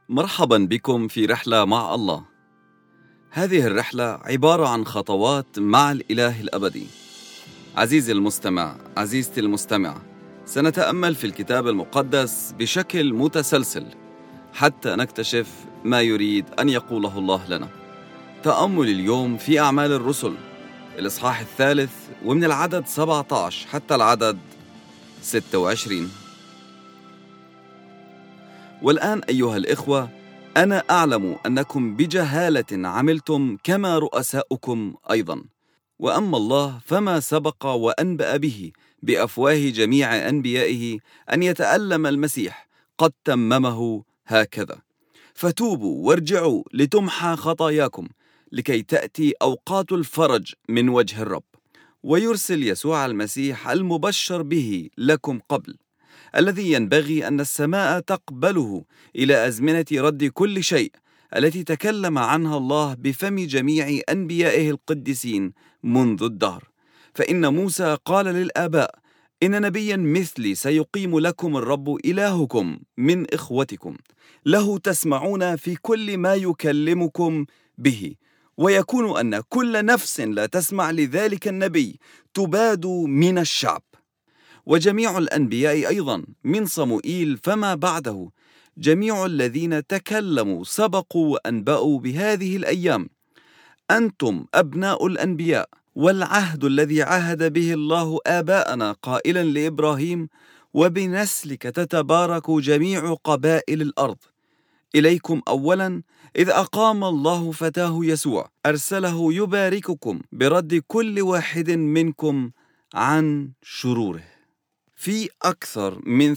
مرحبا بكم في رحلة مع الله. هذه الرحلة عبارة عن خطوات مع الإله الأبدي. عزيزي المستمع، عزيزتي المستمع، سنتأمل في الكتاب المقدس بشكل متسلسل حتى نكتشف ما يريد أن يقوله الله لنا. تأمل اليوم في أعمال الرسل الإصحاح 3 ومن العدد 17 حتى العدد 26. والآن أيها الإخوة، أنا أعلم أنكم بجهالة عملتم كما رؤساؤكم أيضا، وأما الله فما سبق وأنبأ به بأفواه جميع أنبيائه أن يتألم المسيح قد تممه هكذا. فتوبوا وارجعوا لتمحى خطاياكم لكي تأتي أوقات الفرج من وجه الرب، ويرسل يسوع المسيح المبشر به لكم قبل، الذي ينبغي أن السماء تقبله إلى أزمنة رد كل شيء التي تكلم عنها الله بفم جميع أنبيائه القديسين منذ الدهر. فإن موسى قال للآباء: إن نبيا مثلي سيقيم لكم الرب إلهكم من إخوتكم، له تسمعون في كل ما يكلمكم به، ويكون أن كل نفس لا تسمع لذلك النبي تباد من الشعب. وجميع الأنبياء أيضا من صموئيل فما بعده، جميع الذين تكلموا سبقوا وأنبأوا بهذه الأيام. أنتم أبناء الأنبياء، والعهد الذي عهد به الله آباءنا قائلا لإبراهيم: وبنسلك تتبارك جميع قبائل الأرض. إليكم أولا إذ أقام الله فتاه يسوع، أرسله يبارككم برد كل واحد منكم عن شروره. في أكثر من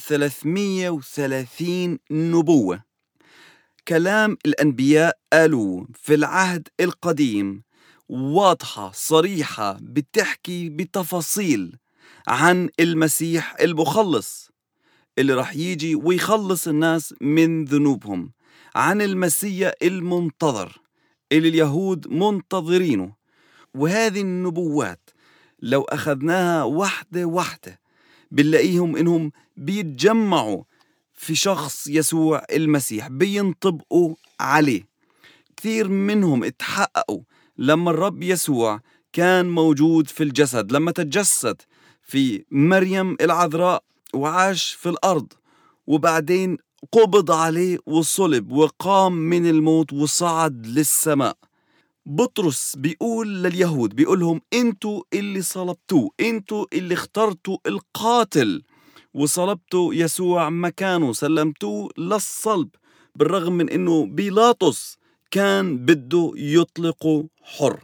330 نبوة كلام الأنبياء قالوا في العهد القديم واضحة صريحة، بتحكي بتفاصيل عن المسيح المخلص اللي رح يجي ويخلص الناس من ذنوبهم، عن المسيح المنتظر اللي اليهود منتظرينه. وهذه النبوات لو أخذناها واحدة واحدة بنلاقيهم إنهم بيتجمعوا في شخص يسوع المسيح، بينطبقوا عليه. كثير منهم اتحققوا لما الرب يسوع كان موجود في الجسد، لما تجسد في مريم العذراء وعاش في الأرض، وبعدين قبض عليه وصلب وقام من الموت وصعد للسماء. بطرس بيقول لليهود، بيقولهم: انتوا اللي صلبتوه، انتوا اللي اخترتوا القاتل وصلبتوا يسوع مكانه، سلمتوه للصلب، بالرغم من انه بيلاطس كان بده يطلقه حر.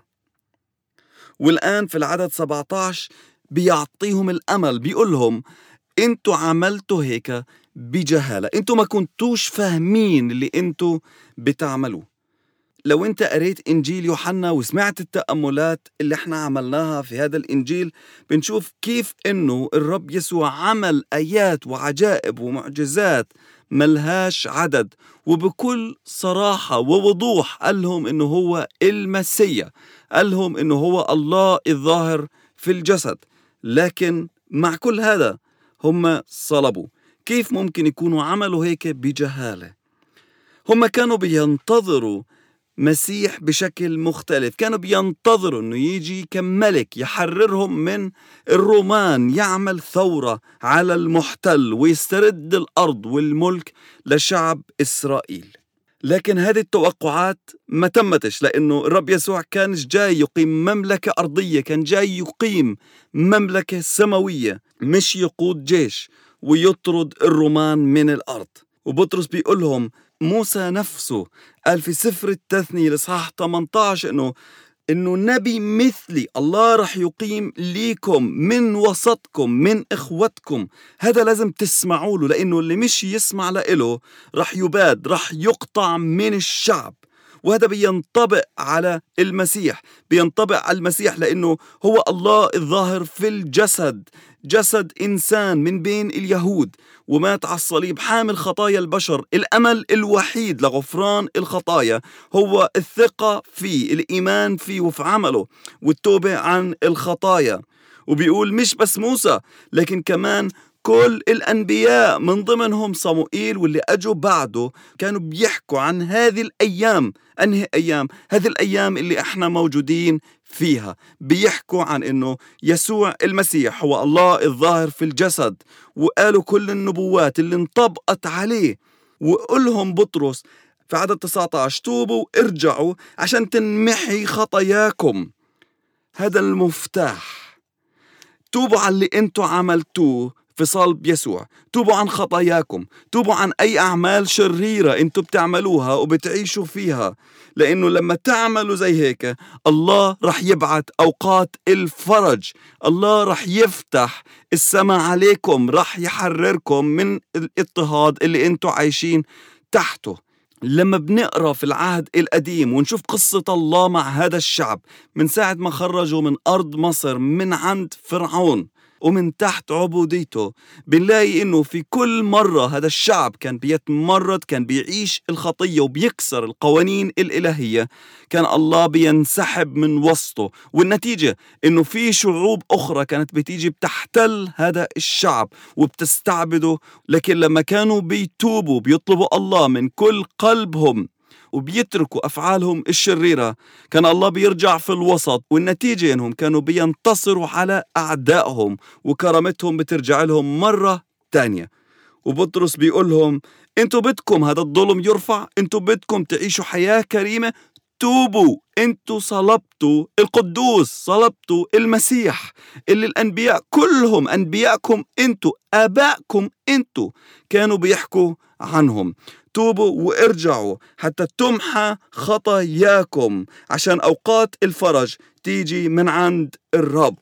والآن في العدد 17 بيعطيهم الأمل، بيقولهم: انتوا عملتوا هيك بجهالة، انتوا ما كنتوش فاهمين اللي انتوا بتعملوه. لو انت قريت إنجيل يوحنا وسمعت التأملات اللي احنا عملناها في هذا الإنجيل، بنشوف كيف انه الرب يسوع عمل آيات وعجائب ومعجزات ملهاش عدد، وبكل صراحة ووضوح قال لهم انه هو المسيح، قال لهم انه هو الله الظاهر في الجسد. لكن مع كل هذا هم صلبوا. كيف ممكن يكونوا عملوا هيك بجهالة؟ هم كانوا بينتظروا مسيح بشكل مختلف، كانوا بينتظروا أنه يجي كملك يحررهم من الرومان، يعمل ثورة على المحتل ويسترد الأرض والملك لشعب إسرائيل. لكن هذه التوقعات ما تمتش، لأنه الرب يسوع كان جاي يقيم مملكة أرضية، كان جاي يقيم مملكة سماوية، مش يقود جيش ويطرد الرومان من الأرض. وبطرس بيقولهم، موسى نفسه قال في سفر التثنية الإصحاح 18 إنه نبي مثلي الله رح يقيم ليكم من وسطكم من إخوتكم. هذا لازم تسمعوا له، لأنه اللي مش يسمع له رح يباد، رح يقطع من الشعب. وهذا بينطبق على المسيح، بينطبق على المسيح لأنه هو الله الظاهر في الجسد، جسد إنسان من بين اليهود، ومات على الصليب حامل خطايا البشر. الأمل الوحيد لغفران الخطايا هو الثقة فيه، الإيمان فيه وفي عمله والتوبة عن الخطايا. وبيقول مش بس موسى، لكن كمان كل الأنبياء من ضمنهم صموئيل واللي أجوا بعده كانوا بيحكوا عن هذه الأيام. أنهي أيام؟ هذه الأيام اللي احنا موجودين فيها. بيحكوا عن إنه يسوع المسيح هو الله الظاهر في الجسد، وقالوا كل النبوات اللي انطبقت عليه. وقلهم بطرس في عدد 19: توبوا ارجعوا عشان تنمحي خطاياكم. هذا المفتاح. توبوا عن اللي انتوا عملتوه في صلب يسوع، توبوا عن خطاياكم، توبوا عن أي أعمال شريرة انتوا بتعملوها وبتعيشوا فيها. لأنه لما تعملوا زي هيك الله رح يبعث أوقات الفرج، الله رح يفتح السماء عليكم، رح يحرركم من الاضطهاد اللي انتوا عايشين تحته. لما بنقرأ في العهد القديم ونشوف قصة الله مع هذا الشعب من ساعة ما خرجوا من أرض مصر من عند فرعون ومن تحت عبوديته، بنلاقي إنه في كل مرة هذا الشعب كان بيتمرد، كان بيعيش الخطية وبيكسر القوانين الإلهية، كان الله بينسحب من وسطه. والنتيجة إنه في شعوب أخرى كانت بتيجي بتحتل هذا الشعب وبتستعبده. لكن لما كانوا بيتوبوا بيطلبوا الله من كل قلبهم وبيتركوا أفعالهم الشريرة، كان الله بيرجع في الوسط، والنتيجة إنهم كانوا بينتصروا على أعدائهم وكرامتهم بترجع لهم مرة تانية. وبطرس بيقول لهم: انتوا بدكم هذا الظلم يرفع؟ انتوا بدكم تعيشوا حياة كريمة؟ توبوا. انتوا صلبتوا القدوس، صلبتوا المسيح اللي الأنبياء كلهم أنبياءكم انتوا، آبائكم انتوا كانوا بيحكوا عنهم. توبوا وارجعوا حتى تمحى خطاياكم عشان أوقات الفرج تيجي من عند الرب.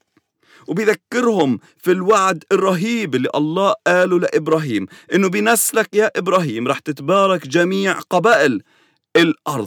وبيذكرهم في الوعد الرهيب اللي الله قاله لإبراهيم، إنه بنسلك يا إبراهيم رح تتبارك جميع قبائل الأرض.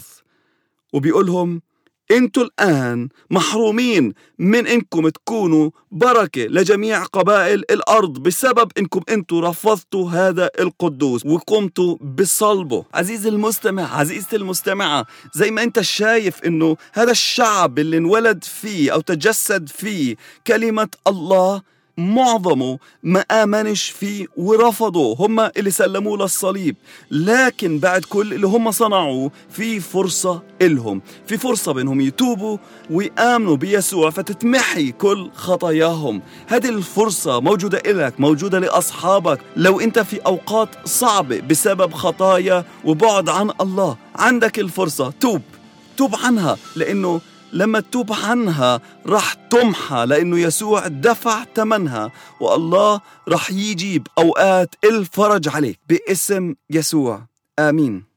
وبيقولهم: انتوا الآن محرومين من انكم تكونوا بركة لجميع قبائل الأرض بسبب انكم انتوا رفضتوا هذا القدوس وقمتوا بصلبه. عزيزي المستمع، عزيزتي المستمعة، زي ما انت شايف انه هذا الشعب اللي انولد فيه او تجسد فيه كلمة الله معظمه ما آمنش فيه ورفضوا، هم اللي سلموه للصليب. لكن بعد كل اللي هم صنعوه في فرصة إلهم، في فرصة بأنهم يتوبوا ويآمنوا بيسوع فتتمحي كل خطاياهم. هذه الفرصة موجودة إلك، موجودة لأصحابك. لو أنت في أوقات صعبة بسبب خطايا وبعد عن الله، عندك الفرصة. توب عنها، لأنه لما تتوب عنها رح تمحى، لأنه يسوع دفع ثمنها، والله رح يجيب أوقات الفرج عليك باسم يسوع. آمين.